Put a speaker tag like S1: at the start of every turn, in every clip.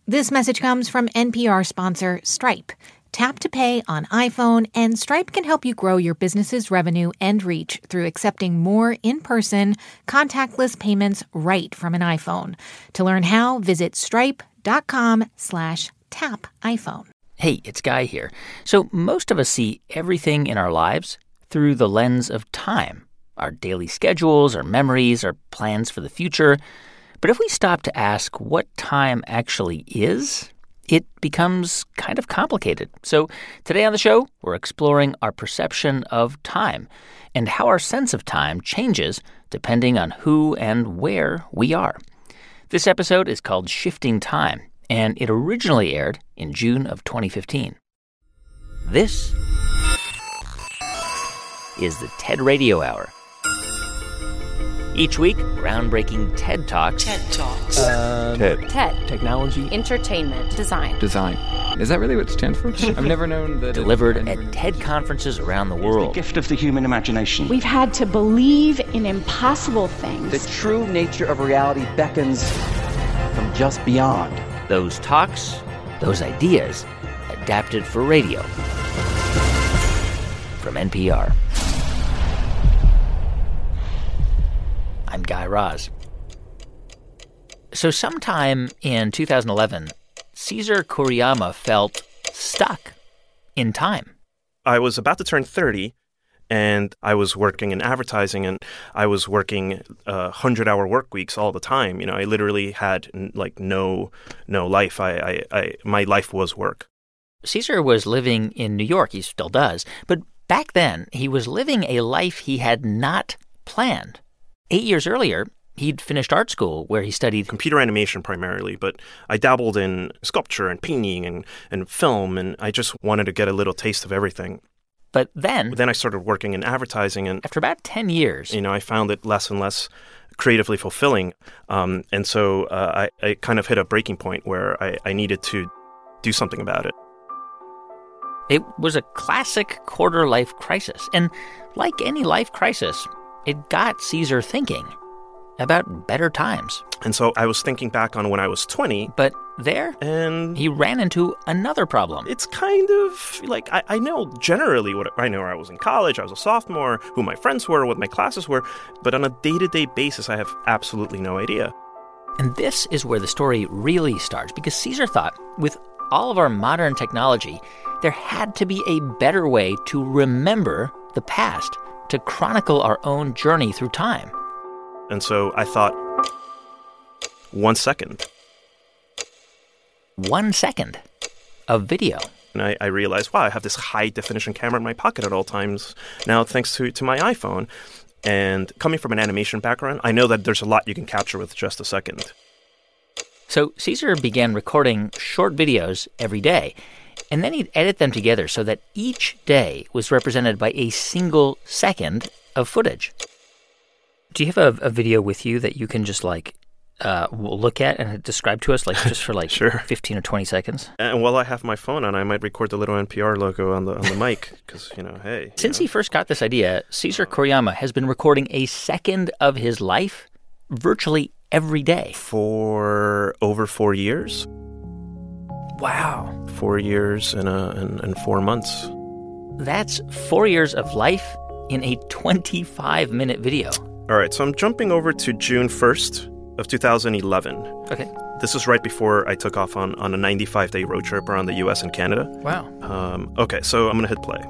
S1: This message comes from NPR sponsor Stripe. Tap to pay on iPhone, and Stripe can help you grow your business's revenue and reach through accepting more in-person, contactless payments right from an iPhone. To learn how, visit stripe.com/tapiphone.
S2: Hey, it's Guy here. So most of us see everything in our lives through the lens of time. Our daily schedules, our memories, our plans for the future. But if we stop to ask what time actually is, it becomes kind of complicated. So today on the show, we're exploring our perception of time and how our sense of time changes depending on who and where we are. This episode is called Shifting Time, and it originally aired in June of 2015. This is the TED Radio Hour. Each week, groundbreaking TED Talks.
S3: TED Talks.
S4: TED.
S3: Technology.
S5: Entertainment.
S4: Design. Is that really what it stands for? I've never known that.
S2: Delivered at TED conferences around the world.
S6: The gift of the human imagination.
S7: We've had to believe in impossible things.
S8: The true nature of reality beckons from just beyond.
S2: Those talks, those ideas, adapted for radio. From NPR. I'm Guy Raz. So sometime in 2011, Cesar Kuriyama felt stuck in time.
S9: I was about to turn 30, and I was working in advertising, and I was working 100-hour work weeks all the time. You know, I literally had no life. My life was work.
S2: Cesar was living in New York. He still does. But back then, he was living a life he had not planned. 8 years earlier, he'd finished art school where he studied
S9: computer animation primarily, but I dabbled in sculpture and painting and film, and I just wanted to get a little taste of everything.
S2: But then
S9: I started working in advertising, and
S2: after about 10 years,
S9: I found it less and less creatively fulfilling. And so I kind of hit a breaking point where I needed to do something about it.
S2: It was a classic quarter-life crisis. And like any life crisis, it got Cesar thinking about better times.
S9: And so I was thinking back on when I was 20.
S2: But there,
S9: and
S2: he ran into another problem.
S9: It's kind of like I know generally what I know. I was in college, I was a sophomore, who my friends were, what my classes were. But on a day-to-day basis, I have absolutely no idea.
S2: And this is where the story really starts, because Cesar thought, with all of our modern technology, there had to be a better way to remember the past, to chronicle our own journey through time.
S9: And so I thought, 1 second.
S2: 1 second of video.
S9: And I realized, wow, I have this high-definition camera in my pocket at all times now, thanks to my iPhone. And coming from an animation background, I know that there's a lot you can capture with just a second.
S2: So Cesar began recording short videos every day. And then he'd edit them together so that each day was represented by a single second of footage. Do you have a video with you that you can just look at and describe to us, just for
S9: Sure.
S2: 15 or 20 seconds?
S9: And while I have my phone on, I might record the little NPR logo on the mic because, hey.
S2: Since he first got this idea, Cesar Kuriyama has been recording a second of his life virtually every day.
S9: For over 4 years.
S2: Wow.
S9: 4 years and 4 months.
S2: That's 4 years of life in a 25-minute video.
S9: All right, so I'm jumping over to June 1st of 2011.
S2: Okay.
S9: This is right before I took off on a 95-day road trip around the U.S. and Canada.
S2: Wow.
S9: Okay, so I'm going to hit play.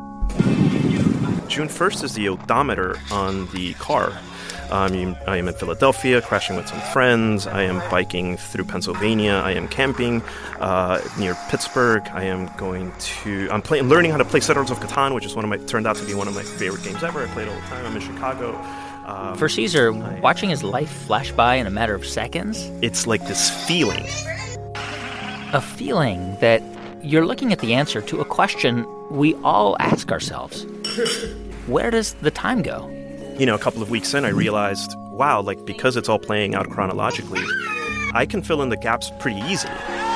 S9: June 1st is the odometer on the car. I am in Philadelphia, crashing with some friends. I am biking through Pennsylvania. I am camping near Pittsburgh. I am learning how to play Settlers of Catan, which is turned out to be one of my favorite games ever. I play it all the time. I'm in Chicago.
S2: For Cesar, watching his life flash by in a matter of seconds,
S9: it's like this feeling.
S2: A feeling that you're looking at the answer to a question we all ask ourselves. Where does the time go?
S9: A couple of weeks in, I realized, wow, because it's all playing out chronologically, I can fill in the gaps pretty easily.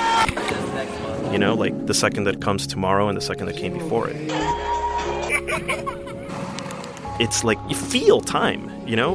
S9: The second that comes tomorrow and the second that came before it. It's like you feel time,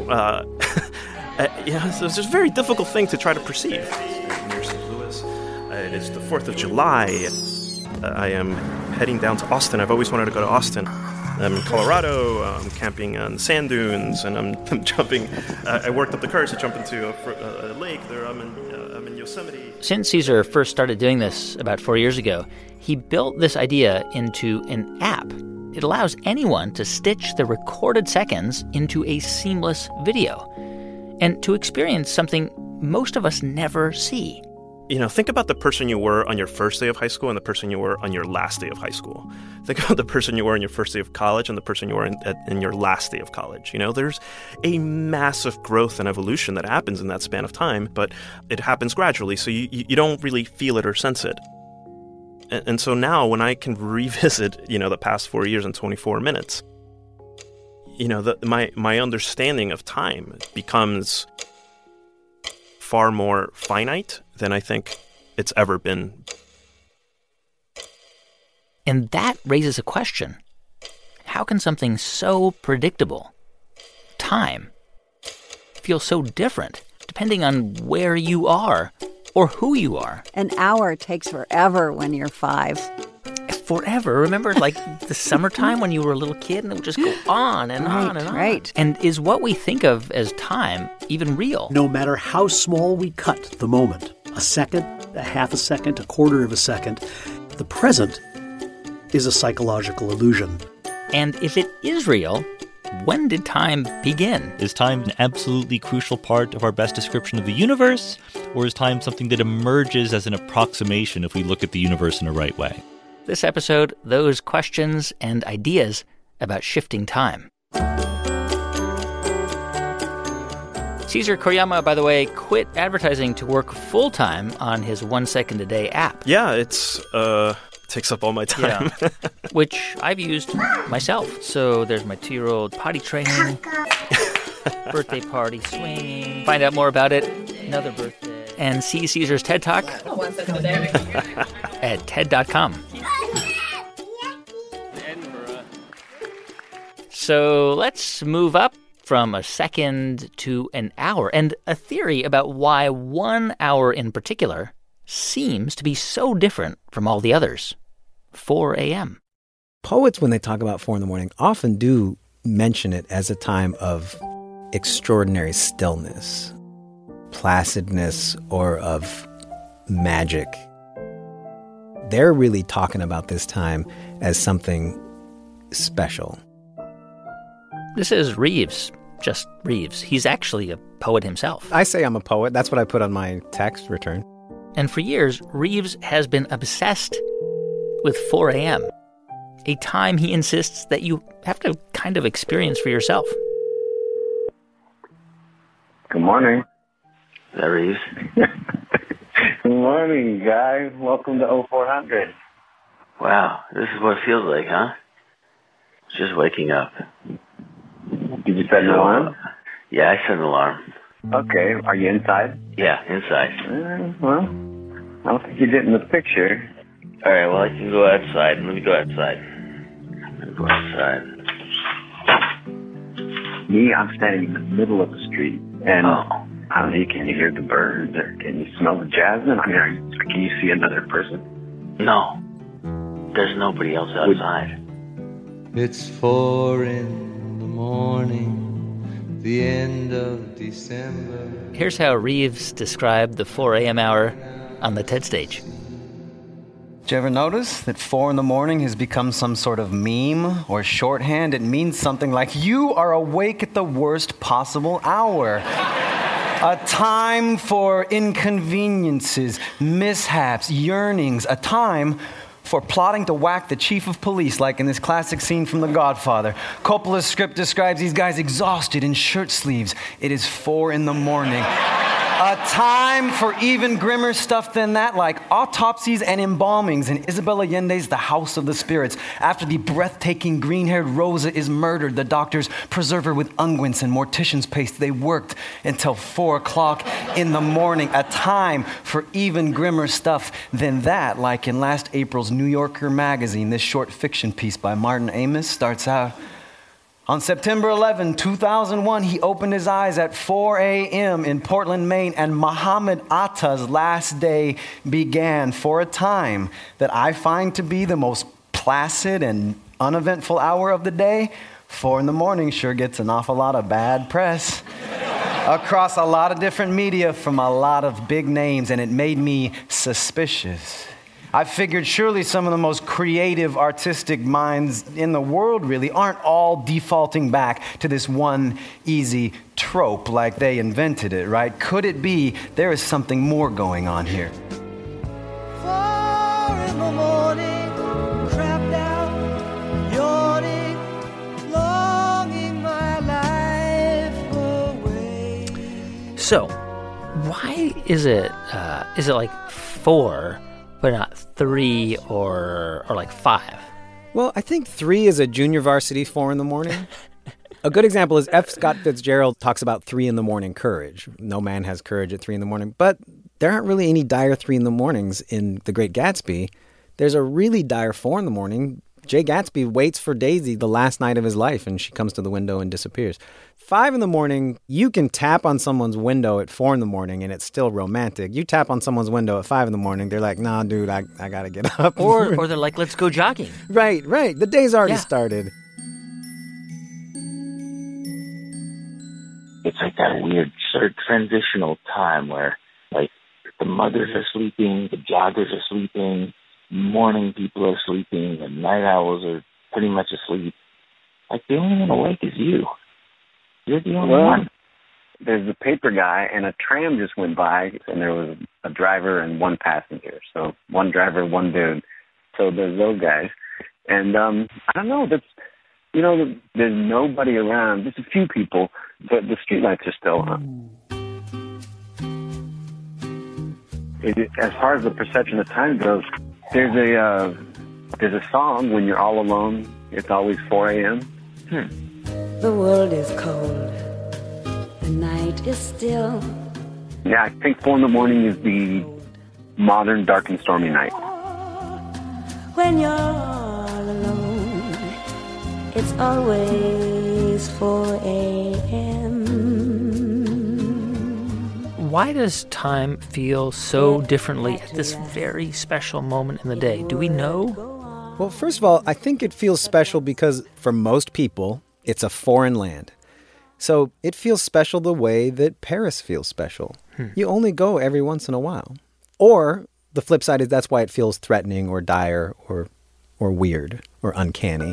S9: it's a very difficult thing to try to perceive. Near St. Louis, It is the 4th of July. I am heading down to Austin. I've always wanted to go to Austin. I'm in Colorado. I'm camping on sand dunes, and I'm jumping. I worked up the courage to jump into a lake. There, I'm in Yosemite.
S2: Since Caesar first started doing this about 4 years ago, he built this idea into an app. It allows anyone to stitch the recorded seconds into a seamless video and to experience something most of us never see.
S9: Think about the person you were on your first day of high school and the person you were on your last day of high school. Think about the person you were on your first day of college and the person you were in your last day of college. There's a massive growth and evolution that happens in that span of time, but it happens gradually, so you don't really feel it or sense it. And so now when I can revisit, the past 4 years in 24 minutes, my understanding of time becomes far more finite than I think it's ever been.
S2: And that raises a question. How can something so predictable, time, feel so different depending on where you are or who you are?
S3: An hour takes forever when you're 5.
S2: Forever? Remember, the summertime when you were a little kid and it would just go on and on and on?
S3: Right.
S2: And is what we think of as time even real?
S5: No matter how small we cut the moment, a second, a half a second, a quarter of a second, the present is a psychological illusion.
S2: And if it is real, when did time begin?
S6: Is time an absolutely crucial part of our best description of the universe, or is time something that emerges as an approximation if we look at the universe in a right way?
S2: This episode, those questions and ideas about shifting time. Caesar Koyama, by the way, quit advertising to work full-time on his 1 second a day app.
S9: Yeah, it's takes up all my time.
S2: Yeah. Which I've used myself. So there's my 2-year-old potty training, birthday party swinging. Find out more about it, another birthday, and see Caesar's TED Talk at TED.com. So let's move up from a second to an hour, and a theory about why 1 hour in particular seems to be so different from all the others. 4 a.m.
S10: Poets, when they talk about 4 in the morning, often do mention it as a time of extraordinary stillness, placidness, or of magic. They're really talking about this time as something special.
S2: This is Reeves, just Reeves. He's actually a poet himself.
S10: I say I'm a poet. That's what I put on my tax return.
S2: And for years, Reeves has been obsessed with 4 a.m., a time he insists that you have to kind of experience for yourself.
S11: Good morning.
S12: Is that Reeves?
S11: Good morning, guys. Welcome to 0400.
S12: Wow, this is what it feels like, huh? Just waking up.
S11: Did you set an alarm?
S12: Yeah, I set an alarm.
S11: Okay. Are you inside?
S12: Yeah, inside.
S11: Well, I don't think you did in the picture.
S12: All right, well, I can go outside. Let me go outside. I'm going to go outside.
S11: Me, I'm standing in the middle of the street, and I don't know, can you hear the birds, or can you smell the jasmine? I mean, can you see another person?
S12: No. There's nobody else outside.
S13: It's 4 in the morning, the end of December.
S2: Here's how Reeves described the 4 a.m. hour on the TED stage.
S14: Did you ever notice that 4 in the morning has become some sort of meme or shorthand? It means something like, you are awake at the worst possible hour. A time for inconveniences, mishaps, yearnings. A time for plotting to whack the chief of police, like in this classic scene from The Godfather. Coppola's script describes these guys exhausted in shirt sleeves. It is 4 in the morning. A time for even grimmer stuff than that, like autopsies and embalmings in Isabel Allende's The House of the Spirits. After the breathtaking green-haired Rosa is murdered, the doctors preserve her with unguents and mortician's paste. They worked until 4 o'clock in the morning. A time for even grimmer stuff than that, like in last April's New Yorker magazine. This short fiction piece by Martin Amis starts out, On September 11, 2001, he opened his eyes at 4 a.m. in Portland, Maine, and Muhammad Atta's last day began. For a time that I find to be the most placid and uneventful hour of the day, 4 in the morning sure gets an awful lot of bad press across a lot of different media from a lot of big names, and it made me suspicious. I figured surely some of the most creative, artistic minds in the world really aren't all defaulting back to this one easy trope like they invented it, right? Could it be there is something more going on here?
S15: 4 in the morning, trapped out, yawning, longing my life away.
S2: So, why is it like 4 but not 3 or like 5?
S10: Well, I think 3 is a junior varsity 4 in the morning. A good example is F. Scott Fitzgerald talks about 3 in the morning courage. No man has courage at 3 in the morning. But there aren't really any dire 3 in the mornings in The Great Gatsby. There's a really dire 4 in the morning. Jay Gatsby waits for Daisy the last night of his life, and she comes to the window and disappears. 5 in the morning, you can tap on someone's window at 4 in the morning, and it's still romantic. You tap on someone's window at 5 in the morning, they're like, nah, dude, I got to get up.
S2: Or they're like, let's go jogging.
S10: Right. The day's already started.
S12: It's like that weird sort of transitional time where, like, the mothers are sleeping, the joggers are sleeping, morning people are sleeping, and night owls are pretty much asleep. Like, the only one awake is you. You're the only one.
S11: There's a paper guy, and a tram just went by, and there was a driver and one passenger. So one driver, one dude. So there's those guys. And I don't know. There's nobody around. There's a few people, but the streetlights are still on. As far as the perception of time goes, there's a song, When You're All Alone, It's Always 4 a.m.
S16: The world is cold. The night is still.
S11: Yeah, I think 4 in the morning is the modern dark and stormy night.
S16: When you're all alone, it's always 4 a.m.
S2: Why does time feel so differently at this very special moment in the day? Do we know?
S10: Well, first of all, I think it feels special because for most people, it's a foreign land. So it feels special the way that Paris feels special. You only go every once in a while. Or the flip side is that's why it feels threatening or dire or weird or uncanny.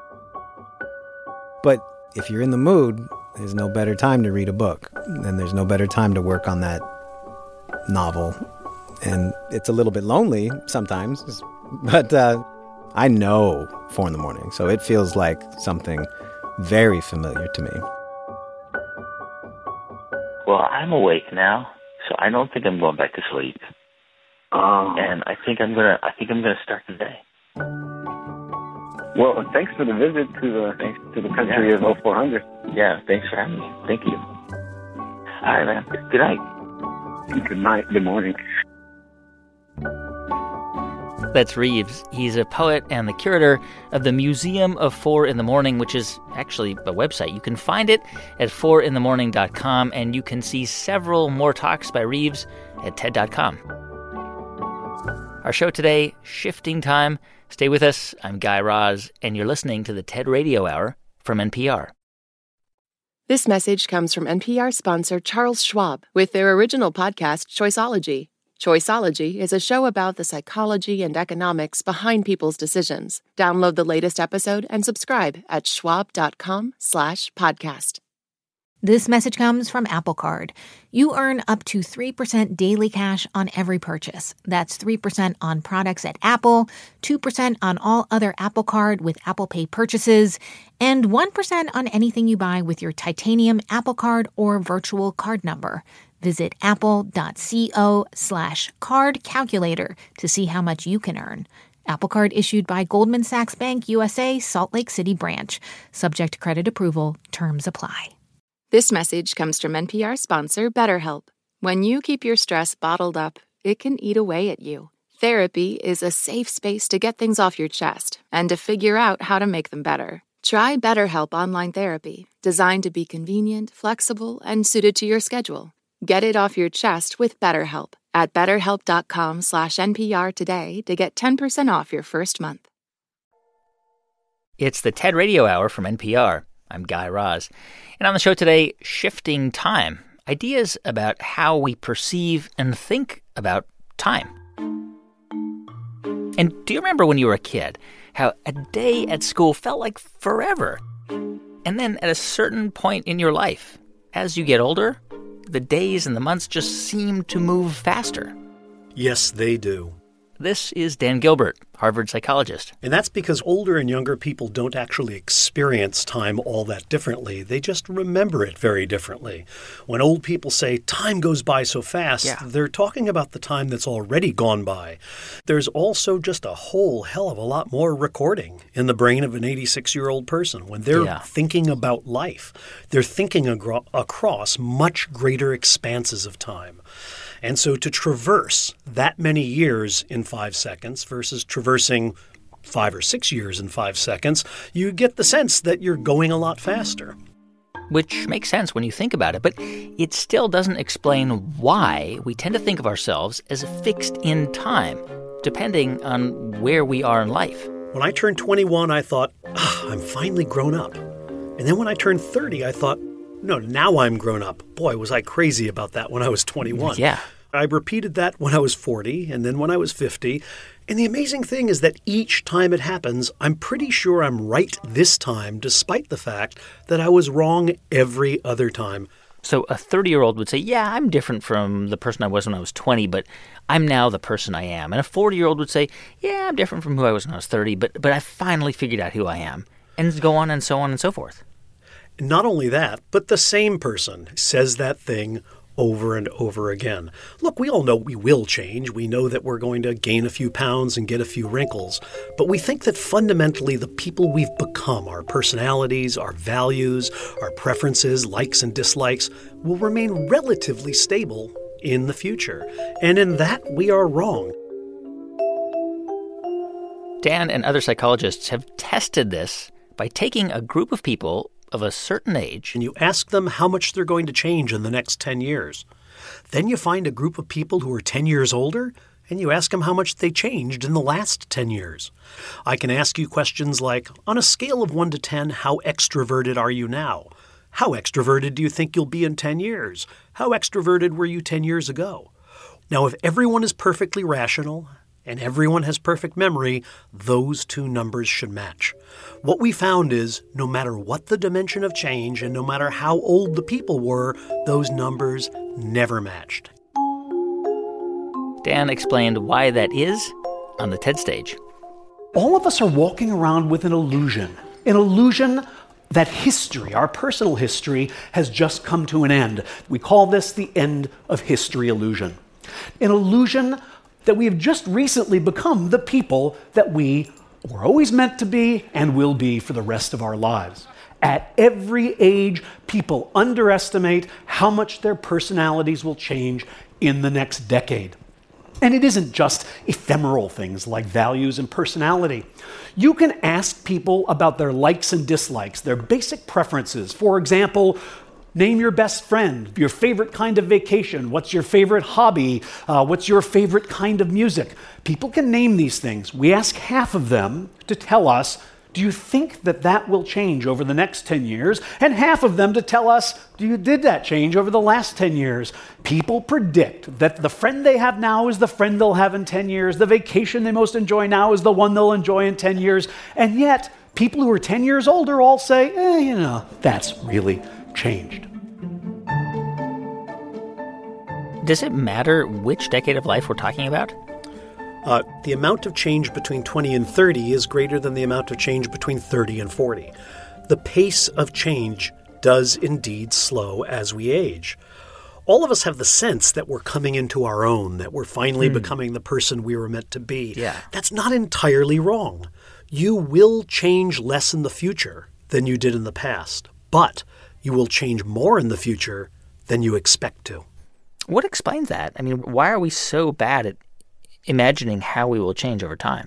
S10: But if you're in the mood, there's no better time to read a book. And there's no better time to work on that novel. And it's a little bit lonely sometimes. But I know 4 in the morning. So it feels like something very familiar to me.
S12: Well, I'm awake now, so I don't think I'm going back to sleep. And I think I'm gonna start the day.
S11: Well, thanks for the visit to the country of 0400.
S12: Yeah, thanks for having me. Thank you. All right, man. Good night.
S11: Good night. Good morning.
S2: That's Reeves. He's a poet and the curator of the Museum of 4 in the Morning, which is actually a website. You can find it at 4inthemorning.com, and you can see several more talks by Reeves at TED.com. Our show today, Shifting Time. Stay with us. I'm Guy Raz, and you're listening to the TED Radio Hour from NPR.
S17: This message comes from NPR sponsor Charles Schwab with their original podcast, Choiceology. Choiceology is a show about the psychology and economics behind people's decisions. Download the latest episode and subscribe at schwab.com/podcast.
S1: This message comes from Apple Card. You earn up to 3% daily cash on every purchase. That's 3% on products at Apple, 2% on all other Apple Card with Apple Pay purchases, and 1% on anything you buy with your titanium Apple Card or virtual card number. Visit apple.co/card calculator to see how much you can earn. Apple Card issued by Goldman Sachs Bank USA, Salt Lake City branch. Subject to credit approval. Terms apply.
S17: This message comes from NPR sponsor BetterHelp. When you keep your stress bottled up, it can eat away at you. Therapy is a safe space to get things off your chest and to figure out how to make them better. Try BetterHelp Online Therapy, designed to be convenient, flexible, and suited to your schedule. Get it off your chest with BetterHelp at BetterHelp.com/NPR today to get 10% off your first month.
S2: It's the TED Radio Hour from NPR. I'm Guy Raz. And on the show today, shifting time. Ideas about how we perceive and think about time. And do you remember when you were a kid, how a day at school felt like forever? And then at a certain point in your life, as you get older, the days and the months just seem to move faster.
S5: Yes, they do.
S2: This is Dan Gilbert, Harvard psychologist.
S5: And that's because older and younger people don't actually experience time all that differently. They just remember it very differently. When old people say time goes by so fast, they're talking about the time that's already gone by. There's also just a whole hell of a lot more recording in the brain of an 86-year-old person. When they're thinking about life, they're thinking across much greater expanses of time. And so to traverse that many years in 5 seconds versus traversing 5 or 6 years in 5 seconds, you get the sense that you're going a lot faster.
S2: Which makes sense when you think about it, but it still doesn't explain why we tend to think of ourselves as fixed in time, depending on where we are in life.
S5: When I turned 21, I thought, I'm finally grown up. And then when I turned 30, I thought, no, now I'm grown up. Boy, was I crazy about that when I was 21.
S2: Yeah.
S5: I repeated that when I was 40 and then when I was 50. And the amazing thing is that each time it happens, I'm pretty sure I'm right this time, despite the fact that I was wrong every other time.
S2: So a 30-year-old would say, yeah, I'm different from the person I was when I was 20, but I'm now the person I am. And a 40-year-old would say, yeah, I'm different from who I was when I was 30, but I finally figured out who I am. And go on and so forth.
S5: Not only that, but the same person says that thing over and over again. Look, we all know we will change. We know that we're going to gain a few pounds and get a few wrinkles. But we think that fundamentally the people we've become, our personalities, our values, our preferences, likes and dislikes, will remain relatively stable in the future. And in that, we are wrong.
S2: Dan and other psychologists have tested this by taking a group of people of a certain age.
S5: And you ask them how much they're going to change in the next 10 years. Then you find a group of people who are 10 years older, and you ask them how much they changed in the last 10 years. I can ask you questions like, on a scale of 1 to 10, how extroverted are you now? How extroverted do you think you'll be in 10 years? How extroverted were you 10 years ago? Now, if everyone is perfectly rational, and everyone has perfect memory, those two numbers should match. What we found is, no matter what the dimension of change and no matter how old the people were, those numbers never matched.
S2: Dan explained why that is on the TED stage.
S5: All of us are walking around with an illusion that history, our personal history, has just come to an end. We call this the end of history illusion. An illusion that we have just recently become the people that we were always meant to be and will be for the rest of our lives. At every age, people underestimate how much their personalities will change in the next decade. And it isn't just ephemeral things like values and personality. You can ask people about their likes and dislikes, their basic preferences. For example, name your best friend, your favorite kind of vacation, what's your favorite hobby, what's your favorite kind of music. People can name these things. We ask half of them to tell us, do you think that that will change over the next 10 years? And half of them to tell us, did that change over the last 10 years? People predict that the friend they have now is the friend they'll have in 10 years. The vacation they most enjoy now is the one they'll enjoy in 10 years. And yet, people who are 10 years older all say, that's really changed.
S2: Does it matter which decade of life we're talking about?
S5: The amount of change between 20 and 30 is greater than the amount of change between 30 and 40. The pace of change does indeed slow as we age. All of us have the sense that we're coming into our own, that we're finally becoming the person we were meant to be.
S2: Yeah.
S5: That's not entirely wrong. You will change less in the future than you did in the past, but you will change more in the future than you expect to.
S2: What explains that? I mean, why are we so bad at imagining how we will change over time?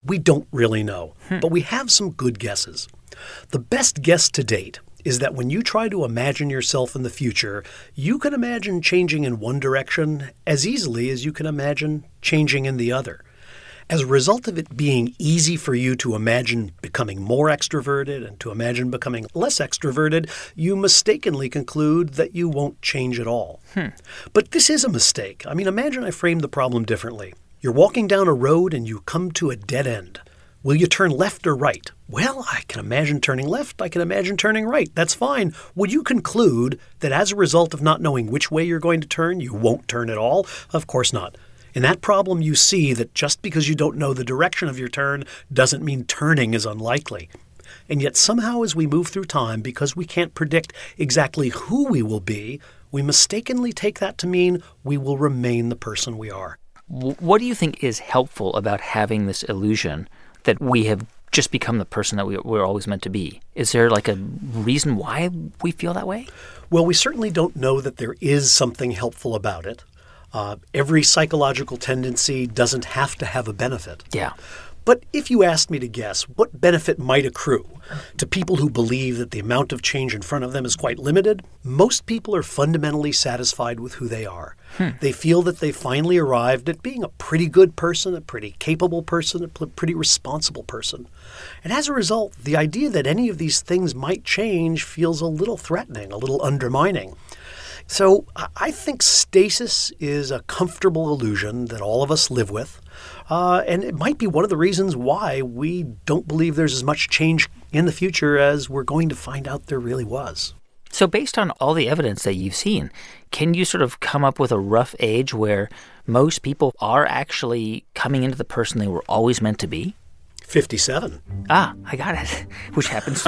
S5: We don't really know, but we have some good guesses. The best guess to date is that when you try to imagine yourself in the future, you can imagine changing in one direction as easily as you can imagine changing in the other. As a result of it being easy for you to imagine becoming more extroverted and to imagine becoming less extroverted, you mistakenly conclude that you won't change at all. But this is a mistake. I mean, imagine I frame the problem differently. You're walking down a road and you come to a dead end. Will you turn left or right? Well, I can imagine turning left. I can imagine turning right. That's fine. Would you conclude that as a result of not knowing which way you're going to turn, you won't turn at all? Of course not. In that problem, you see that just because you don't know the direction of your turn doesn't mean turning is unlikely. And yet somehow as we move through time, because we can't predict exactly who we will be, we mistakenly take that to mean we will remain the person we are.
S2: What do you think is helpful about having this illusion that we have just become the person that we're always meant to be? Is there like a reason why we feel that way?
S5: Well, we certainly don't know that there is something helpful about it. Every psychological tendency doesn't have to have a benefit.
S2: Yeah.
S5: But if you asked me to guess what benefit might accrue to people who believe that the amount of change in front of them is quite limited, most people are fundamentally satisfied with who they are. They feel that they finally arrived at being a pretty good person, a pretty capable person, a pretty responsible person. And as a result, the idea that any of these things might change feels a little threatening, a little undermining. So I think stasis is a comfortable illusion that all of us live with. And it might be one of the reasons why we don't believe there's as much change in the future as we're going to find out there really was.
S2: So based on all the evidence that you've seen, can you sort of come up with a rough age where most people are actually coming into the person they were always meant to be?
S5: 57.
S2: Ah, I got it. Which happens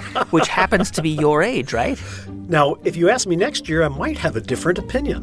S2: to be your age, right?
S5: Now, if you ask me next year, I might have a different opinion.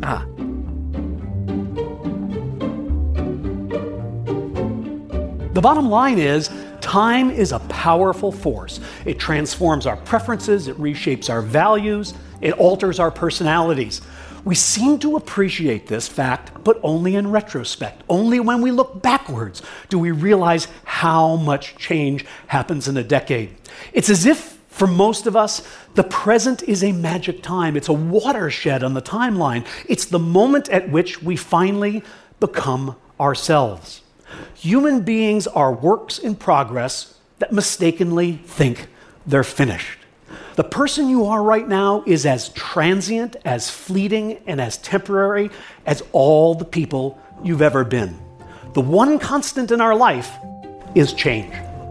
S5: The bottom line is, time is a powerful force. It transforms our preferences, it reshapes our values, it alters our personalities. We seem to appreciate this fact, but only in retrospect. Only when we look backwards do we realize how much change happens in a decade. It's as if, for most of us, the present is a magic time. It's a watershed on the timeline. It's the moment at which we finally become ourselves. Human beings are works in progress that mistakenly think they're finished. The person you are right now is as transient, as fleeting, and as temporary as all the people you've ever been. The one constant in our life is change.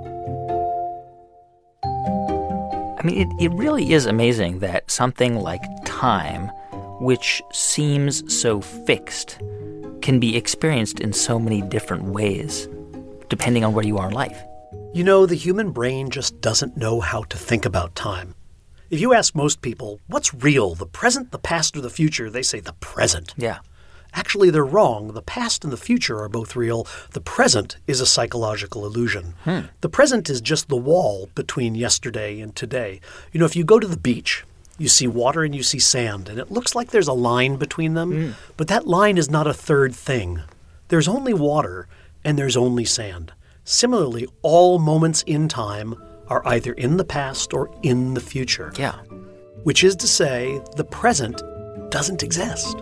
S2: I mean, it really is amazing that something like time, which seems so fixed, can be experienced in so many different ways, depending on where you are in life.
S5: You know, the human brain just doesn't know how to think about time. If you ask most people, what's real, the present, the past, or the future, they say the present.
S2: Yeah.
S5: Actually, they're wrong. The past and the future are both real. The present is a psychological illusion. The present is just the wall between yesterday and today. You know, if you go to the beach, you see water and you see sand, and it looks like there's a line between them, but that line is not a third thing. There's only water and there's only sand. Similarly, all moments in time are either in the past or in the future.
S2: Yeah.
S5: Which is to say, the present doesn't exist.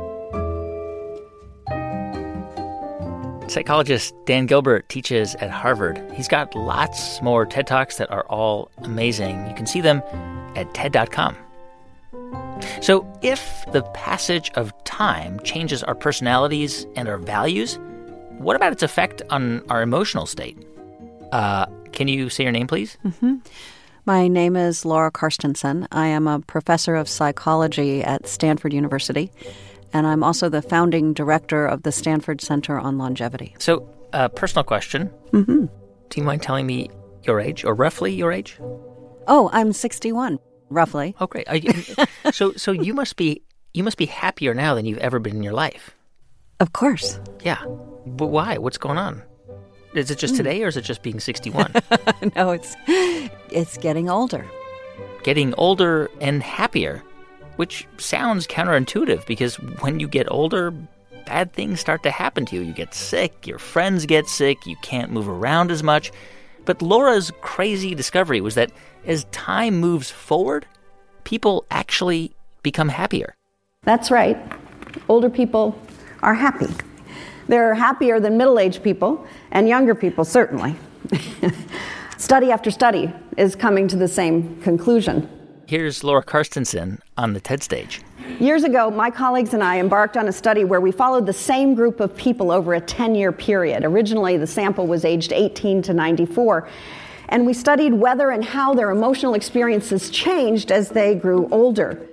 S2: Psychologist Dan Gilbert teaches at Harvard. He's got lots more TED Talks that are all amazing. You can see them at TED.com. So if the passage of time changes our personalities and our values, what about its effect on our emotional state? Can you say your name, please?
S3: My name is Laura Karstensen. I am a professor of psychology at Stanford University, and I'm also the founding director of the Stanford Center on Longevity.
S2: So, personal question. Do you mind telling me your age, or roughly your age?
S3: Oh, I'm 61, roughly.
S2: Oh, great. So you must be happier now than you've ever been in your life.
S3: Of course.
S2: Yeah. But why? What's going on? Is it just today, or is it just being 61?
S3: No, it's getting older.
S2: Getting older and happier, which sounds counterintuitive because when you get older, bad things start to happen to you. You get sick, your friends get sick, you can't move around as much. But Laura's crazy discovery was that as time moves forward, people actually become happier.
S18: That's right. Older people are happy. They're happier than middle-aged people, and younger people, certainly. Study after study is coming to the same conclusion.
S2: Here's Laura Carstensen on the TED stage.
S18: Years ago, my colleagues and I embarked on a study where we followed the same group of people over a 10-year period. Originally, the sample was aged 18 to 94. And we studied whether and how their emotional experiences changed as they grew older.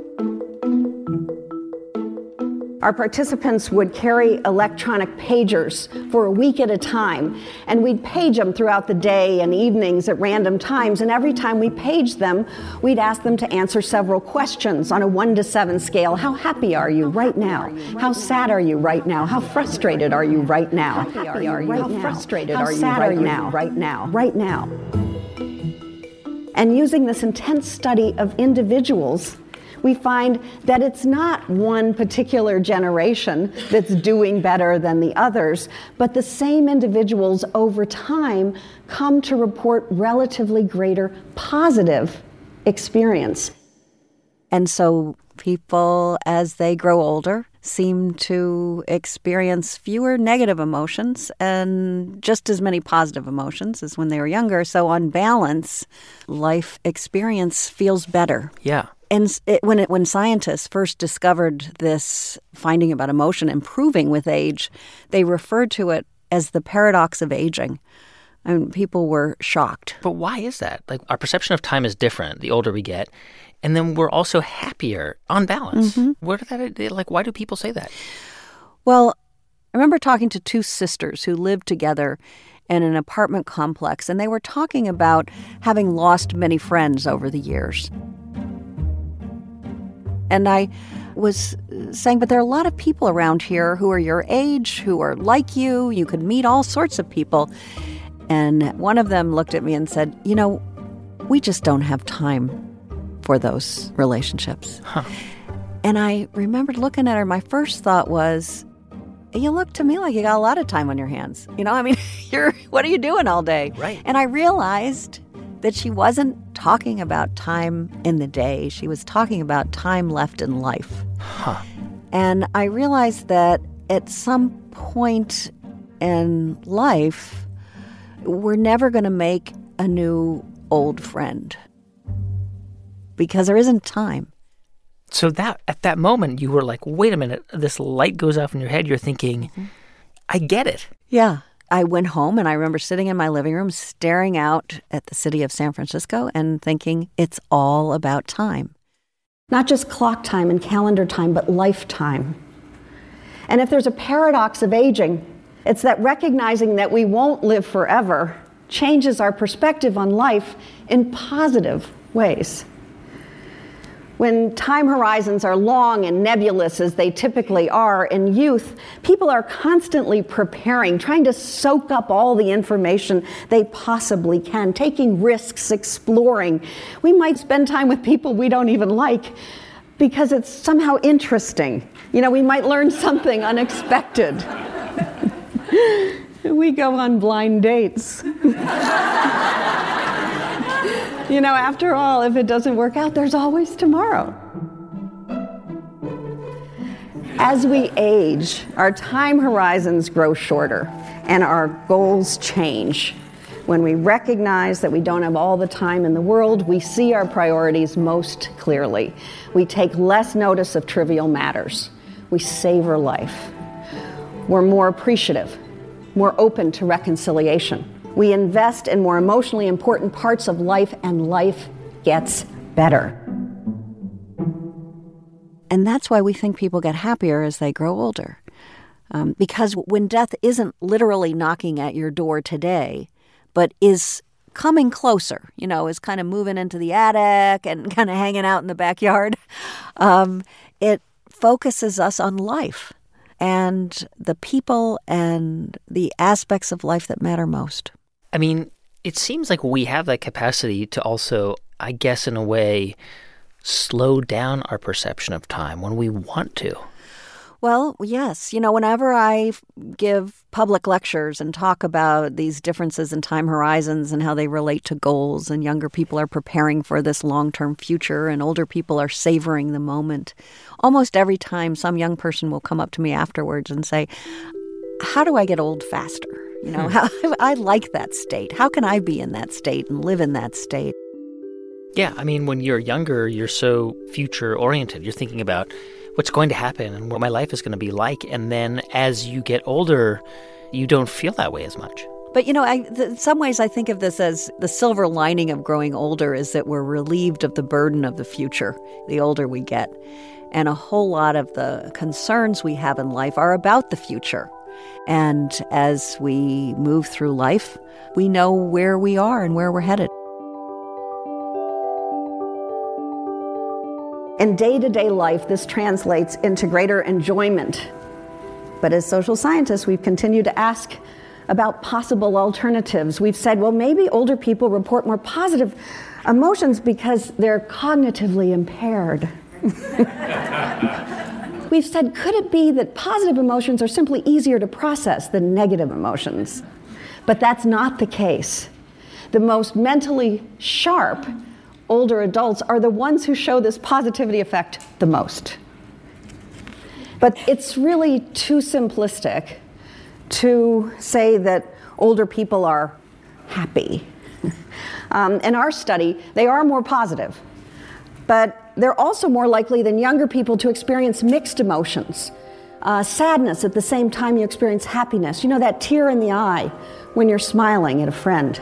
S18: Our participants would carry electronic pagers for a week at a time, and we'd page them throughout the day and evenings at random times, and every time we paged them, we'd ask them to answer several questions on a 1 to 7 scale. How happy are you right now? How sad are you right now? How frustrated are you right now? How happy are you right now? How frustrated are you right now? Right now. Right now. And using this intense study of individuals, we find that it's not one particular generation that's doing better than the others, but the same individuals over time come to report relatively greater positive experience.
S3: And so people, as they grow older, seem to experience fewer negative emotions and just as many positive emotions as when they were younger. So on balance, life experience feels better.
S2: Yeah.
S3: And when scientists first discovered this finding about emotion improving with age, they referred to it as the paradox of aging. I mean, people were shocked.
S2: But why is that? Like, our perception of time is different the older we get, and then we're also happier on balance.
S3: Mm-hmm.
S2: Why do people say that?
S3: Well, I remember talking to two sisters who lived together in an apartment complex, and they were talking about having lost many friends over the years. And I was saying, but there are a lot of people around here who are your age, who are like you. You could meet all sorts of people. And one of them looked at me and said, you know, we just don't have time for those relationships.
S2: Huh.
S3: And I remembered looking at her. My first thought was, you look to me like you got a lot of time on your hands. You know, I mean, what are you doing all day?
S2: Right.
S3: And I realized that she wasn't talking about time in the day. She was talking about time left in life.
S2: Huh.
S3: And I realized that at some point in life, we're never going to make a new old friend because there isn't time.
S2: So that at that moment, you were like, wait a minute, this light goes off in your head. You're thinking, I get it.
S3: Yeah. I went home and I remember sitting in my living room staring out at the city of San Francisco and thinking it's all about time.
S18: Not just clock time and calendar time, but lifetime. And if there's a paradox of aging, it's that recognizing that we won't live forever changes our perspective on life in positive ways. When time horizons are long and nebulous, as they typically are in youth, people are constantly preparing, trying to soak up all the information they possibly can, taking risks, exploring. We might spend time with people we don't even like because it's somehow interesting. You know, we might learn something unexpected. We go on blind dates. You know, after all, if it doesn't work out, there's always tomorrow. As we age, our time horizons grow shorter and our goals change. When we recognize that we don't have all the time in the world, we see our priorities most clearly. We take less notice of trivial matters. We savor life. We're more appreciative, more open to reconciliation. We invest in more emotionally important parts of life, and life gets better.
S3: And that's why we think people get happier as they grow older. Because when death isn't literally knocking at your door today, but is coming closer, you know, is kind of moving into the attic and kind of hanging out in the backyard, it focuses us on life and the people and the aspects of life that matter most.
S2: I mean, it seems like we have that capacity to also, I guess, in a way, slow down our perception of time when we want to.
S3: Well, yes. Whenever I give public lectures and talk about these differences in time horizons and how they relate to goals, and younger people are preparing for this long-term future and older people are savoring the moment, almost every time some young person will come up to me afterwards and say, how do I get old faster? I like that state. How can I be in that state and live in that state?
S2: Yeah, I mean, when you're younger, you're so future-oriented. You're thinking about what's going to happen and what my life is going to be like. And then as you get older, you don't feel that way as much.
S3: But, in some ways I think of this as the silver lining of growing older is that we're relieved of the burden of the future the older we get. And a whole lot of the concerns we have in life are about the future. And as we move through life, we know where we are and where we're headed.
S18: In day-to-day life, this translates into greater enjoyment. But as social scientists, we've continued to ask about possible alternatives. We've said, well, maybe older people report more positive emotions because they're cognitively impaired. We've said, could it be that positive emotions are simply easier to process than negative emotions? But that's not the case. The most mentally sharp older adults are the ones who show this positivity effect the most. But it's really too simplistic to say that older people are happy. In our study, they are more positive, but they're also more likely than younger people to experience mixed emotions. Sadness at the same time you experience happiness. That tear in the eye when you're smiling at a friend.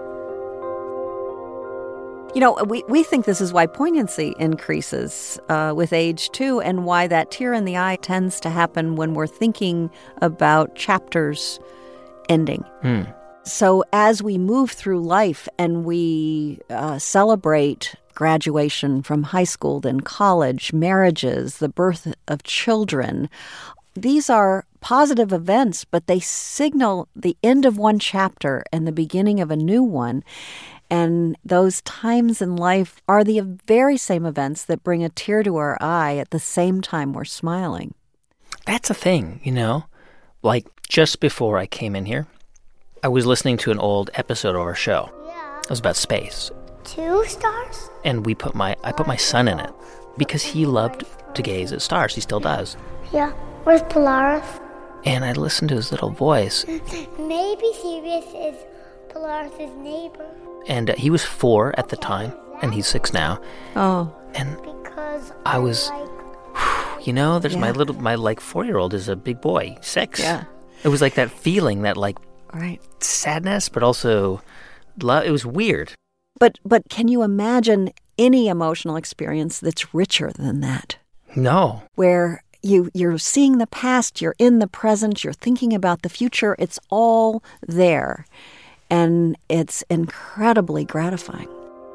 S3: We think this is why poignancy increases with age, too, and why that tear in the eye tends to happen when we're thinking about chapters ending. So as we move through life and we celebrate graduation from high school, then college, marriages, the birth of children, these are positive events, but they signal the end of one chapter and the beginning of a new one. And those times in life are the very same events that bring a tear to our eye at the same time we're smiling.
S2: That's a thing, Like, just before I came in here, I was listening to an old episode of our show. Yeah. It was about space.
S19: 2 stars?
S2: And I put my son in it because he loved to gaze at stars. He still does.
S19: Yeah. Where's Polaris?
S2: And I listened to his little voice.
S19: Maybe Sirius is Polaris' neighbor.
S2: And he was 4 at the time, and he's 6 now.
S3: Oh.
S2: And I was, there's my 4-year-old is a big boy, 6.
S3: Yeah.
S2: It was like that feeling, that
S3: right,
S2: sadness, but also love. It was weird.
S3: But can you imagine any emotional experience that's richer than that?
S2: No.
S3: Where you're seeing the past, you're in the present, you're thinking about the future. It's all there. And it's incredibly gratifying.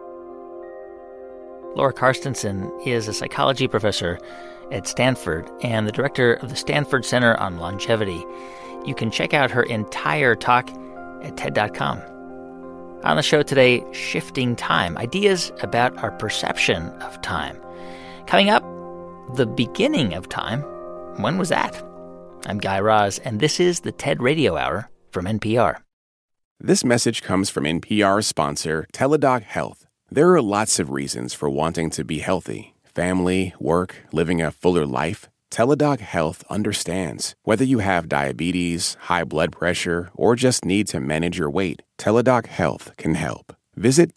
S2: Laura Carstensen is a psychology professor at Stanford and the director of the Stanford Center on Longevity. You can check out her entire talk at TED.com. On the show today, shifting time, ideas about our perception of time. Coming up, the beginning of time. When was that? I'm Guy Raz, and this is the TED Radio Hour from NPR.
S20: This message comes from NPR sponsor Teladoc Health. There are lots of reasons for wanting to be healthy. Family, work, living a fuller life. Teladoc Health understands. Whether you have diabetes, high blood pressure, or just need to manage your weight, Teladoc Health can help. Visit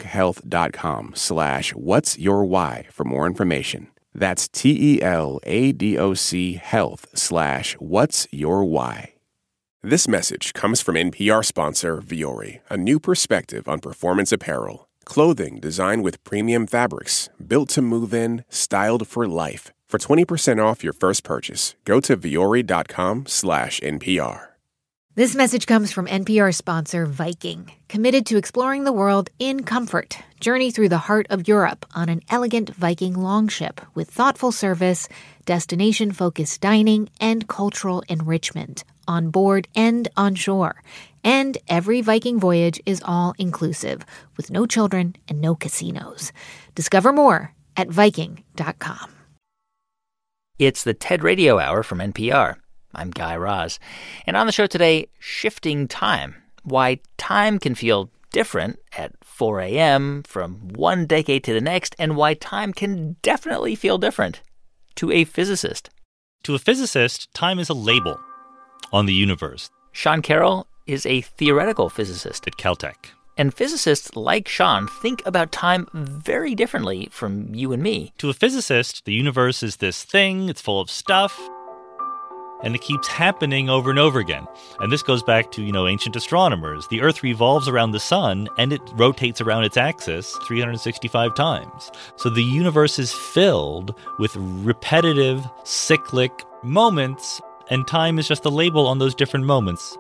S20: teladochealth.com/whatsyourwhy for more information. That's TELADOC health/whatsyourwhy. This message comes from NPR sponsor Vuori, a new perspective on performance apparel. Clothing designed with premium fabrics, built to move in, styled for life. For 20% off your first purchase, go to vuori.com/NPR.
S1: This message comes from NPR sponsor Viking, committed to exploring the world in comfort. Journey through the heart of Europe on an elegant Viking longship with thoughtful service, destination-focused dining, and cultural enrichment on board and on shore. And every Viking voyage is all-inclusive, with no children and no casinos. Discover more at Viking.com.
S2: It's the TED Radio Hour from NPR. I'm Guy Raz. And on the show today, shifting time. Why time can feel different at 4 a.m. from one decade to the next, and why time can definitely feel different to a physicist.
S6: To a physicist, time is a label on the universe.
S2: Sean Carroll is a theoretical physicist
S6: at Caltech.
S2: And physicists like Sean think about time very differently from you and me.
S6: To a physicist, the universe is this thing, it's full of stuff, and it keeps happening over and over again. And this goes back to, ancient astronomers. The Earth revolves around the sun, and it rotates around its axis 365 times. So the universe is filled with repetitive, cyclic moments, and time is just a label on those different moments.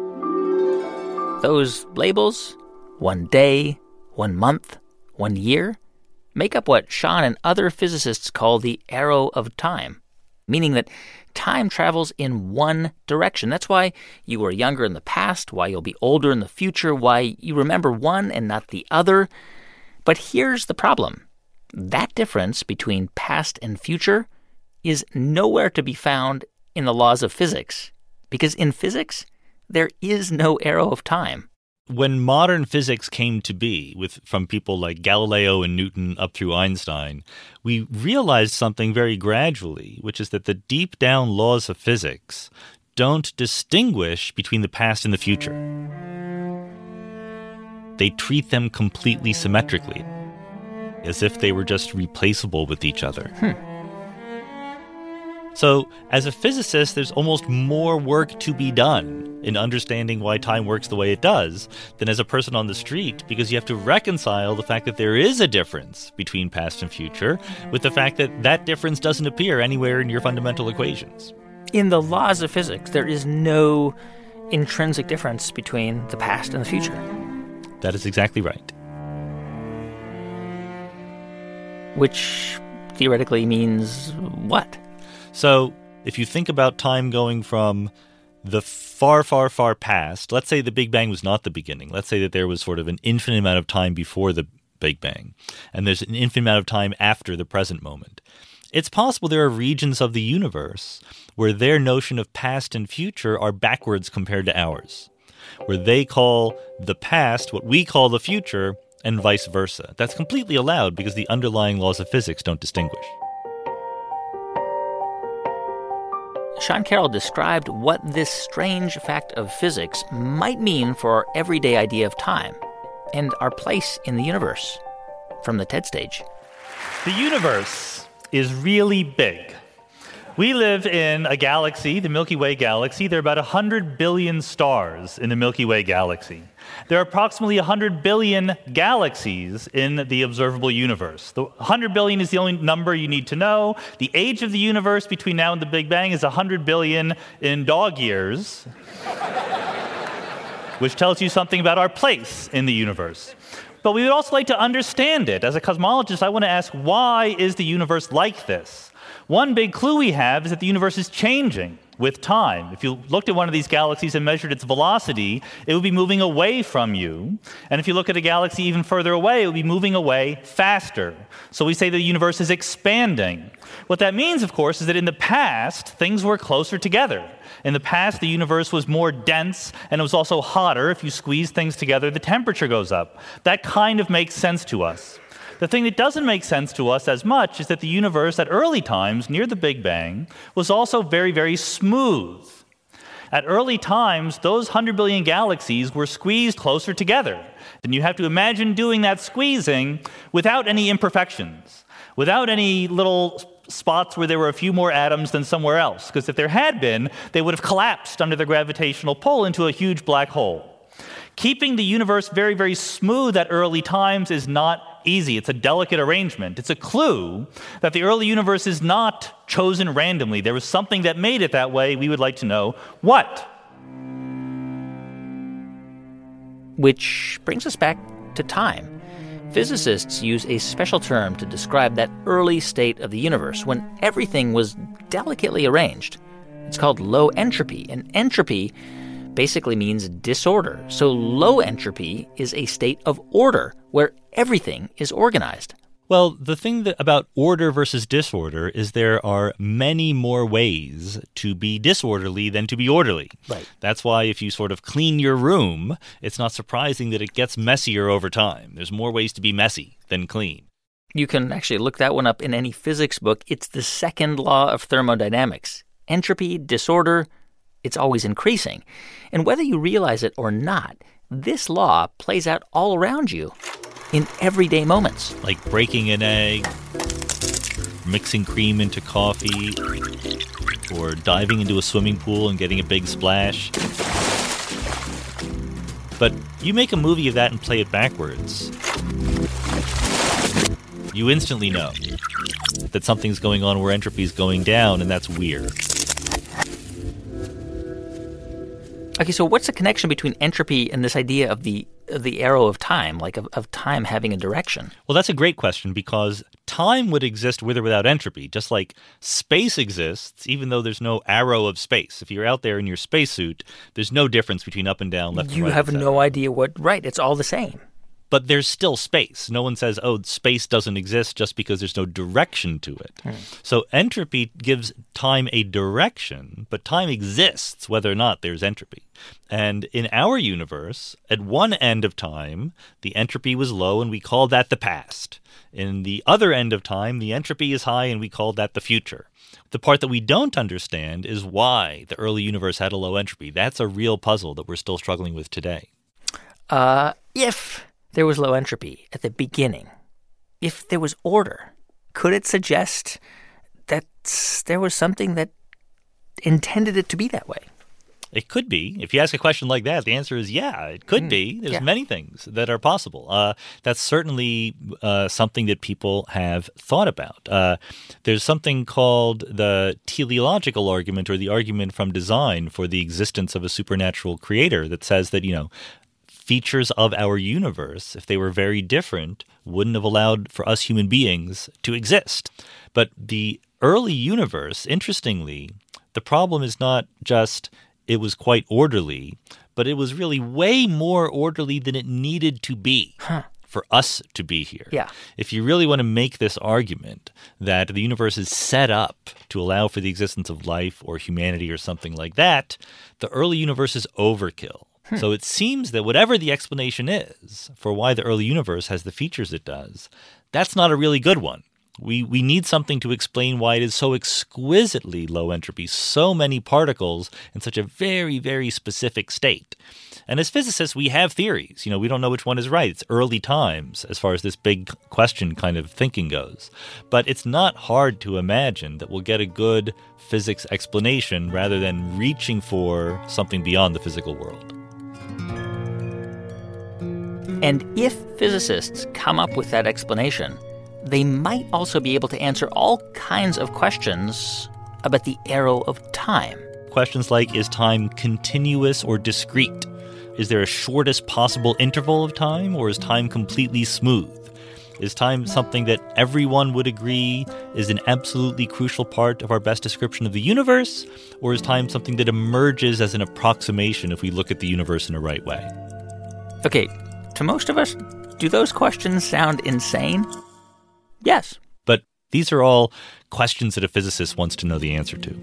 S2: Those labels, 1 day, 1 month, 1 year, make up what Sean and other physicists call the arrow of time, meaning that time travels in one direction. That's why you were younger in the past, why you'll be older in the future, why you remember one and not the other. But here's the problem. That difference between past and future is nowhere to be found in the laws of physics, because in physics, there is no arrow of time.
S6: When modern physics came to be, from people like Galileo and Newton up through Einstein, we realized something very gradually, which is that the deep down laws of physics don't distinguish between the past and the future. They treat them completely symmetrically, as if they were just replaceable with each other. So, as a physicist, there's almost more work to be done in understanding why time works the way it does than as a person on the street, because you have to reconcile the fact that there is a difference between past and future with the fact that that difference doesn't appear anywhere in your fundamental equations.
S2: In the laws of physics, there is no intrinsic difference between the past and the future.
S6: That is exactly right.
S2: Which theoretically means what?
S6: So if you think about time going from the far, far, far past, let's say the Big Bang was not the beginning. Let's say that there was sort of an infinite amount of time before the Big Bang, and there's an infinite amount of time after the present moment. It's possible there are regions of the universe where their notion of past and future are backwards compared to ours, where they call the past what we call the future, and vice versa. That's completely allowed because the underlying laws of physics don't distinguish.
S2: Sean Carroll described what this strange fact of physics might mean for our everyday idea of time and our place in the universe. From the TED stage.
S21: The universe is really big. We live in a galaxy, the Milky Way galaxy. There are about 100 billion stars in the Milky Way galaxy. There are approximately 100 billion galaxies in the observable universe. The 100 billion is the only number you need to know. The age of the universe between now and the Big Bang is 100 billion in dog years, which tells you something about our place in the universe. But we would also like to understand it. As a cosmologist, I want to ask, why is the universe like this? One big clue we have is that the universe is changing with time. If you looked at one of these galaxies and measured its velocity, it would be moving away from you. And if you look at a galaxy even further away, it would be moving away faster. So we say the universe is expanding. What that means, of course, is that in the past, things were closer together. In the past, the universe was more dense, and it was also hotter. If you squeeze things together, the temperature goes up. That kind of makes sense to us. The thing that doesn't make sense to us as much is that the universe at early times, near the Big Bang, was also very, very smooth. At early times, those 100 billion galaxies were squeezed closer together. And you have to imagine doing that squeezing without any imperfections, without any little spots where there were a few more atoms than somewhere else. Because if there had been, they would have collapsed under the gravitational pull into a huge black hole. Keeping the universe very, very smooth at early times is not easy. It's a delicate arrangement. It's a clue that the early universe is not chosen randomly. There was something that made it that way. We would like to know what.
S2: Which brings us back to time. Physicists use a special term to describe that early state of the universe when everything was delicately arranged. It's called low entropy, and entropy basically means disorder. So low entropy is a state of order where everything is organized.
S6: Well, the thing about order versus disorder is there are many more ways to be disorderly than to be orderly.
S2: Right.
S6: That's why if you sort of clean your room, it's not surprising that it gets messier over time. There's more ways to be messy than clean.
S2: You can actually look that one up in any physics book. It's the second law of thermodynamics. Entropy, disorder, it's always increasing. And whether you realize it or not, this law plays out all around you in everyday moments.
S6: Like breaking an egg, mixing cream into coffee, or diving into a swimming pool and getting a big splash. But you make a movie of that and play it backwards, you instantly know that something's going on where entropy is going down, and that's weird.
S2: Okay, so what's the connection between entropy and this idea of the arrow of time, like of time having a direction?
S6: Well, that's a great question, because time would exist with or without entropy, just like space exists even though there's no arrow of space. If you're out there in your spacesuit, there's no difference between up and down, left and right.
S2: You have no idea right, it's all the same.
S6: But there's still space. No one says, oh, space doesn't exist just because there's no direction to it. So entropy gives time a direction, but time exists whether or not there's entropy. And in our universe, at one end of time, the entropy was low, and we called that the past. In the other end of time, the entropy is high, and we called that the future. The part that we don't understand is why the early universe had a low entropy. That's a real puzzle that we're still struggling with today.
S2: If there was low entropy at the beginning, if there was order, could it suggest that there was something that intended it to be that way?
S6: It could be. If you ask a question like that, the answer is yeah, it could be. There's many things that are possible. That's certainly something that people have thought about. There's something called the teleological argument, or the argument from design for the existence of a supernatural creator, that says that, features of our universe, if they were very different, wouldn't have allowed for us human beings to exist. But the early universe, interestingly, the problem is not just it was quite orderly, but it was really way more orderly than it needed to be for us to be here.
S2: Yeah.
S6: If you really want to make this argument that the universe is set up to allow for the existence of life or humanity or something like that, the early universe is overkill. So it seems that whatever the explanation is for why the early universe has the features it does, that's not a really good one. We need something to explain why it is so exquisitely low entropy, so many particles in such a very, very specific state. And as physicists, we have theories. We don't know which one is right. It's early times as far as this big question kind of thinking goes. But it's not hard to imagine that we'll get a good physics explanation rather than reaching for something beyond the physical world.
S2: And if physicists come up with that explanation, they might also be able to answer all kinds of questions about the arrow of time.
S6: Questions like, is time continuous or discrete? Is there a shortest possible interval of time, or is time completely smooth? Is time something that everyone would agree is an absolutely crucial part of our best description of the universe, or is time something that emerges as an approximation if we look at the universe in a right way?
S2: Okay, to most of us, do those questions sound insane? Yes.
S6: But these are all questions that a physicist wants to know the answer to.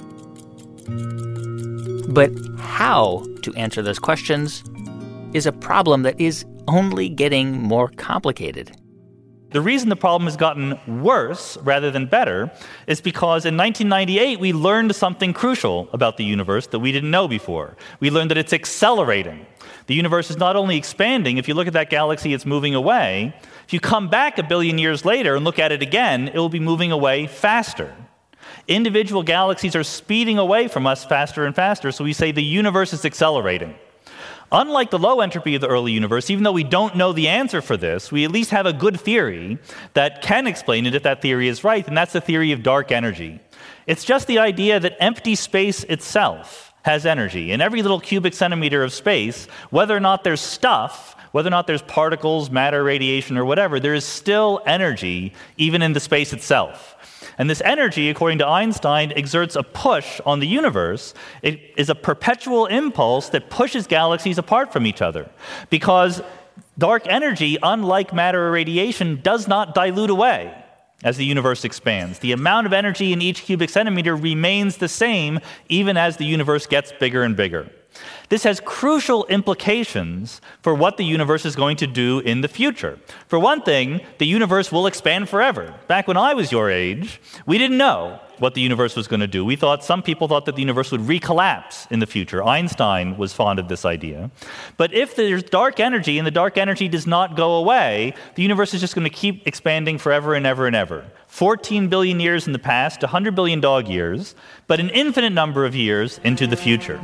S2: But how to answer those questions is a problem that is only getting more complicated.
S21: The reason the problem has gotten worse rather than better is because in 1998, we learned something crucial about the universe that we didn't know before. We learned that it's accelerating. The universe is not only expanding. If you look at that galaxy, it's moving away. If you come back a billion years later and look at it again, it will be moving away faster. Individual galaxies are speeding away from us faster and faster, so we say the universe is accelerating. Unlike the low entropy of the early universe, even though we don't know the answer for this, we at least have a good theory that can explain it if that theory is right, and that's the theory of dark energy. It's just the idea that empty space itself has energy. In every little cubic centimeter of space, whether or not there's stuff, whether or not there's particles, matter, radiation, or whatever, there is still energy even in the space itself. And this energy, according to Einstein, exerts a push on the universe. It is a perpetual impulse that pushes galaxies apart from each other. Because Dark energy, unlike matter or radiation, does not dilute away as the universe expands. The amount of energy in each cubic centimeter remains the same even as the universe gets bigger and bigger. This has crucial implications for what the universe is going to do in the future. For one thing, the universe will expand forever. Back when I was your age, we didn't know what the universe was going to do. Some people thought that the universe would recollapse in the future. Einstein was fond of this idea. But if there's dark energy and the dark energy does not go away, the universe is just going to keep expanding forever and ever and ever. 14 billion years in the past, 100 billion dog years, but an infinite number of years into the future.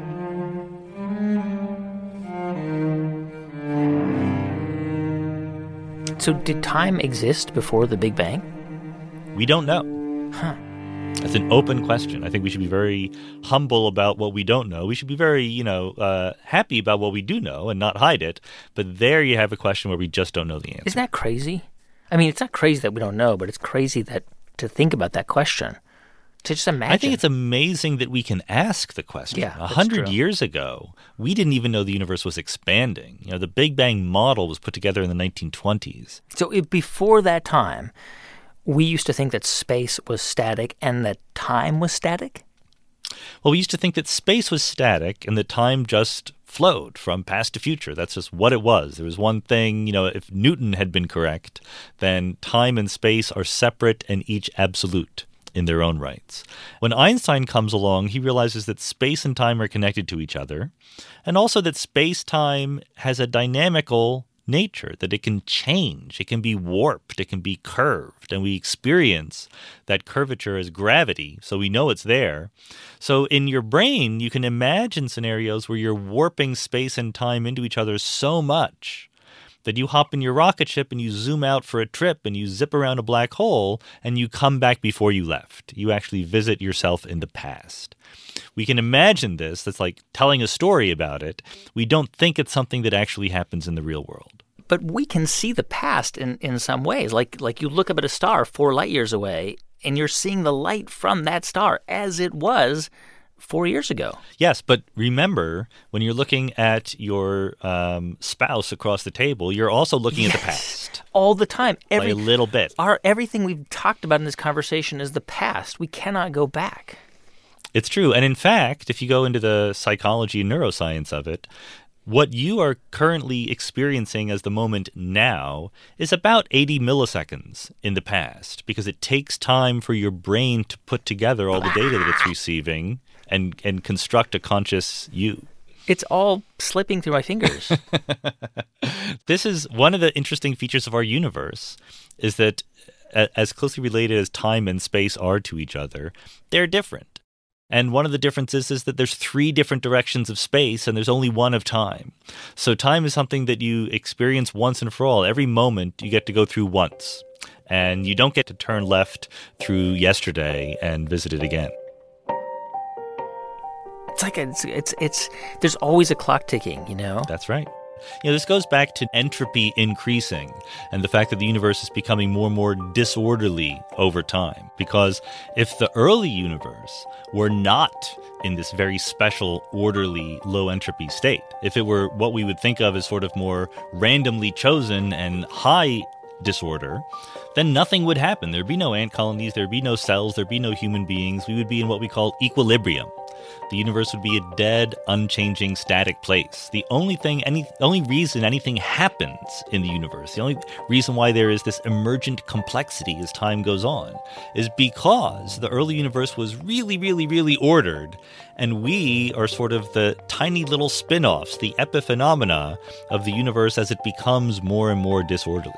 S2: So did time exist before the Big Bang?
S6: We don't know.
S2: Huh.
S6: That's an open question. I think we should be very humble about what we don't know. We should be very, happy about what we do know and not hide it. But there you have a question where we just don't know the answer.
S2: Isn't that crazy? I mean, it's not crazy that we don't know, but it's crazy that to think about that question. To just imagine.
S6: I think it's amazing that we can ask the question.
S2: Yeah,
S6: 100 years ago, we didn't even know the universe was expanding. The Big Bang model was put together in the 1920s.
S2: So before that time, we used to think that space was static and that time was static?
S6: Well, we used to think that space was static and that time just flowed from past to future. That's just what it was. There was one thing, if Newton had been correct, then time and space are separate and each absolute in their own rights. When Einstein comes along, he realizes that space and time are connected to each other, and also that space-time has a dynamical nature, that it can change, it can be warped, it can be curved, and we experience that curvature as gravity, so we know it's there. So in your brain, you can imagine scenarios where you're warping space and time into each other so much that you hop in your rocket ship and you zoom out for a trip and you zip around a black hole and you come back before you left. You actually visit yourself in the past. We can imagine this. That's like telling a story about it. We don't think it's something that actually happens in the real world.
S2: But we can see the past in some ways. Like you look up at a star 4 light years away and you're seeing the light from that star as it was 4 years ago.
S6: Yes, but remember, when you're looking at your spouse across the table, you're also looking at the past.
S2: All the time.
S6: By a little bit.
S2: Everything we've talked about in this conversation is the past. We cannot go back.
S6: It's true. And in fact, if you go into the psychology and neuroscience of it, what you are currently experiencing as the moment now is about 80 milliseconds in the past, because it takes time for your brain to put together all the data that it's receiving and construct a conscious you.
S2: It's all slipping through my fingers.
S6: This is one of the interesting features of our universe, is that as closely related as time and space are to each other, they're different. And one of the differences is that there's 3 different directions of space and there's only one of time. So time is something that you experience once and for all. Every moment you get to go through once. And you don't get to turn left through yesterday and visit it again.
S2: It's like there's always a clock ticking,
S6: That's right. This goes back to entropy increasing and the fact that the universe is becoming more and more disorderly over time. Because if the early universe were not in this very special, orderly, low entropy state, if it were what we would think of as sort of more randomly chosen and high disorder, then nothing would happen. There'd be no ant colonies, there'd be no cells, there'd be no human beings. We would be in what we call equilibrium. The universe would be a dead, unchanging, static place. The only reason anything happens in the universe, the only reason why there is this emergent complexity as time goes on, is because the early universe was really, really, really ordered, and we are sort of the tiny little spin-offs, the epiphenomena of the universe as it becomes more and more disorderly.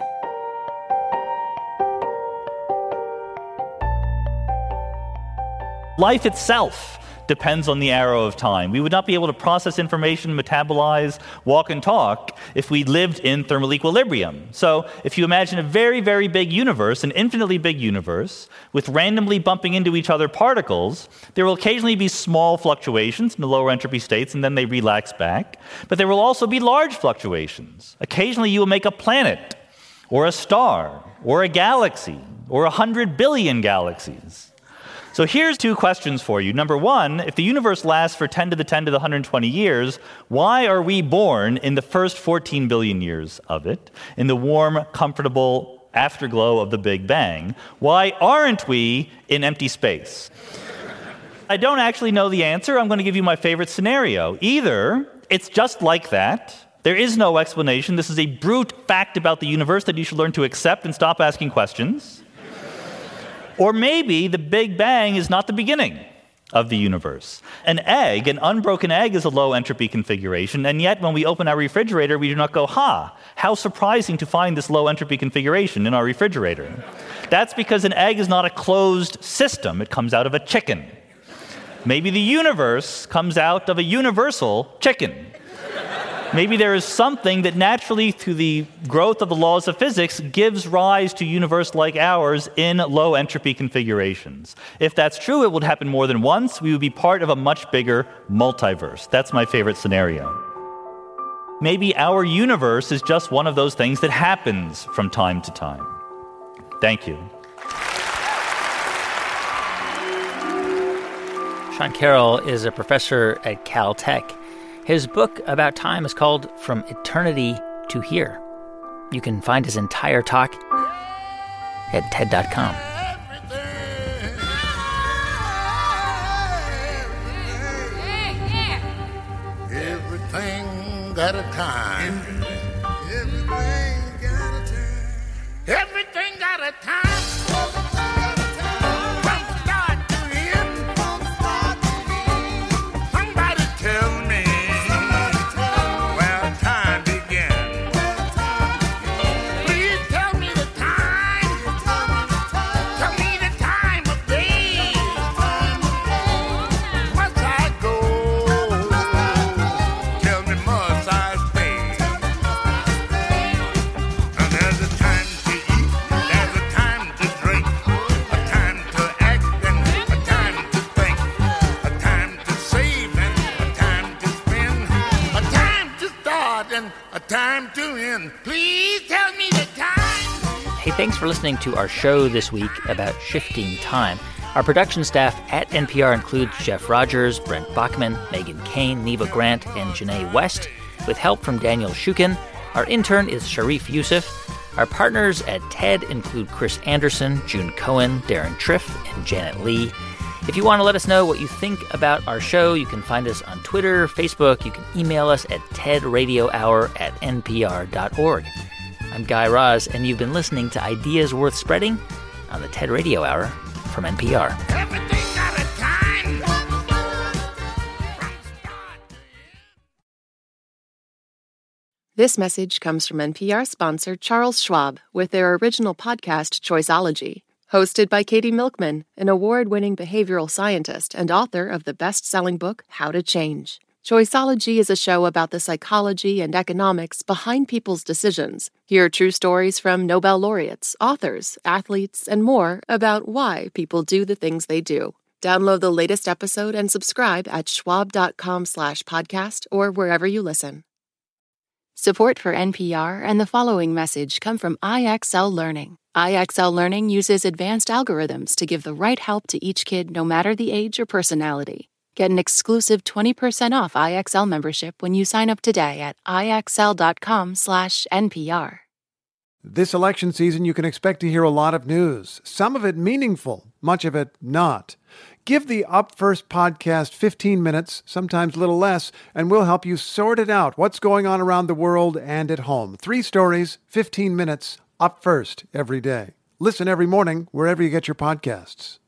S21: Life itself depends on the arrow of time. We would not be able to process information, metabolize, walk, and talk if we lived in thermal equilibrium. So if you imagine a very, very big universe, an infinitely big universe, with randomly bumping into each other particles, there will occasionally be small fluctuations in the lower entropy states, and then they relax back. But there will also be large fluctuations. Occasionally you will make a planet, or a star, or a galaxy, or 100 billion galaxies. So here's two questions for you. Number one, if the universe lasts for 10 to the 10 to the 120 years, why are we born in the first 14 billion years of it, in the warm, comfortable afterglow of the Big Bang? Why aren't we in empty space? I don't actually know the answer. I'm going to give you my favorite scenario. Either it's just like that. There is no explanation. This is a brute fact about the universe that you should learn to accept and stop asking questions. Or maybe the Big Bang is not the beginning of the universe. An egg, an unbroken egg, is a low entropy configuration, and yet when we open our refrigerator, we do not go, how surprising to find this low entropy configuration in our refrigerator. That's because an egg is not a closed system. It comes out of a chicken. Maybe the universe comes out of a universal chicken. Maybe there is something that naturally, through the growth of the laws of physics, gives rise to a universe like ours in low entropy configurations. If that's true, it would happen more than once. We would be part of a much bigger multiverse. That's my favorite scenario. Maybe our universe is just one of those things that happens from time to time. Thank you.
S2: Sean Carroll is a professor at Caltech. His book about time is called From Eternity to Here. You can find his entire talk at TED.com.
S4: Everything got a time. Everything got a time. Everything got a time. Time to end. Please tell me the time.
S2: Hey, thanks for listening to our show this week about shifting time. Our production staff at NPR includes Jeff Rogers, Brent Bachman, Megan Kane, Neva Grant, and Janae West, with help from Daniel Shukin. Our intern is Sharif Youssef. Our partners at TED include Chris Anderson, June Cohen, Darren Triff, and Janet Lee. If you want to let us know what you think about our show, you can find us on Twitter, Facebook. You can email us at tedradiohour@npr.org. I'm Guy Raz, and you've been listening to Ideas Worth Spreading on the TED Radio Hour from NPR.
S4: Everything got a time.
S17: This message comes from NPR sponsor Charles Schwab with their original podcast, Choiceology. Hosted by Katie Milkman, an award-winning behavioral scientist and author of the best-selling book, How to Change. Choiceology is a show about the psychology and economics behind people's decisions. Hear true stories from Nobel laureates, authors, athletes, and more about why people do the things they do. Download the latest episode and subscribe at schwab.com/podcast or wherever you listen. Support for NPR and the following message come from IXL Learning. IXL Learning uses advanced algorithms to give the right help to each kid no matter the age or personality. Get an exclusive 20% off IXL membership when you sign up today at IXL.com/NPR.
S22: This election season, you can expect to hear a lot of news, some of it meaningful, much of it not. Give the Up First podcast 15 minutes, sometimes a little less, and we'll help you sort it out. What's going on around the world and at home? 3 stories, 15 minutes, Up First every day. Listen every morning wherever you get your podcasts.